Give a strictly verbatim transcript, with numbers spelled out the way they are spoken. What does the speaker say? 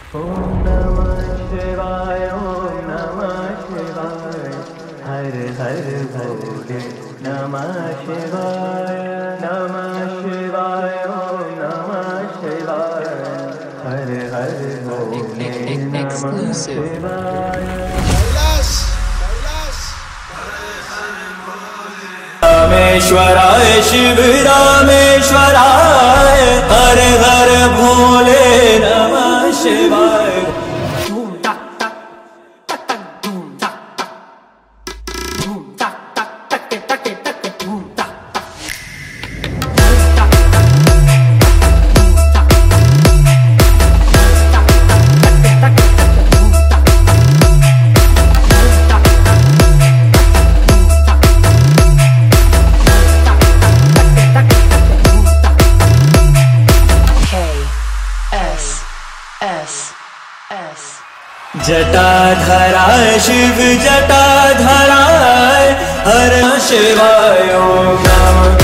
ओम नमः शिवाय ओम नमः शिवाय हर हर भोले नमः शिवाय नमः शिवाय ओम नमः शिवाय हर हर भोले नमः शिवाय। रामेश्वराय शिव रामेश्वराय हर हर भोले नमः शिवाय। जटाधराय शिव जटाधराय हर शिवाय ओम नमः